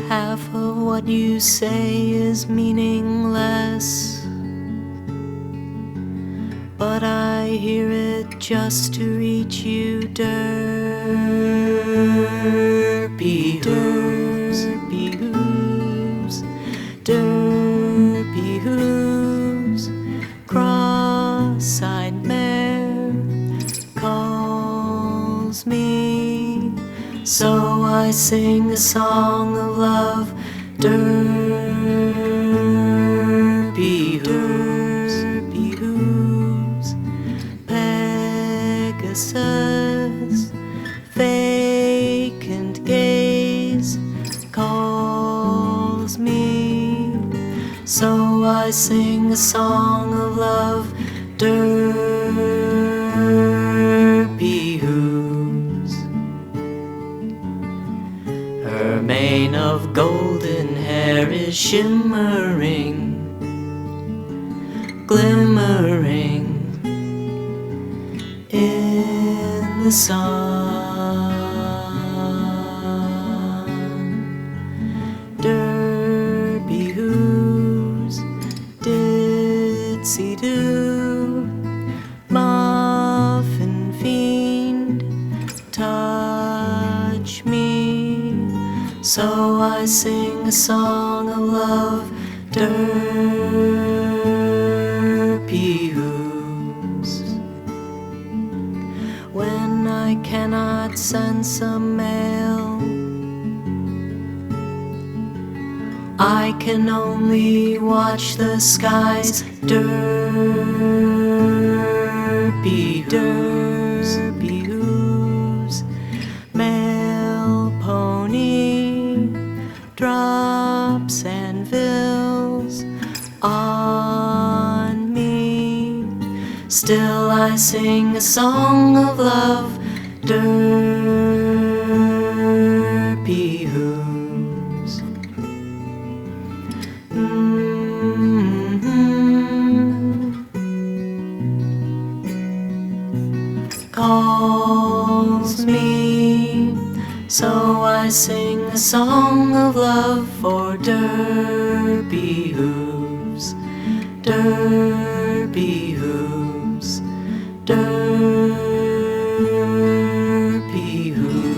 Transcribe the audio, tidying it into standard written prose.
Half of what you say is meaningless, but I hear it just to reach you. Derpy hooves, derpy hooves, derpy hooves. Cross-eyed mare calls me, so I sing a song of love. Derpy hooves, derpy hooves. Pegasus, vacant gaze, calls me, so I sing a song of love. Derpy hooves. Her mane of golden hair is shimmering, glimmering in the sun. Derpy hooves, ditsy-do, muffin fiend, touch me, so I sing a song of love. Derpy hooves. When I cannot sense a male, I can only watch the skies. Derpy hooves, derpy hooves. Male pony drops anvils on me, still I sing a song of love. Derpy hooves. Calls me, so I sing a song of love for derpy hooves, derpy hooves, derpy hooves.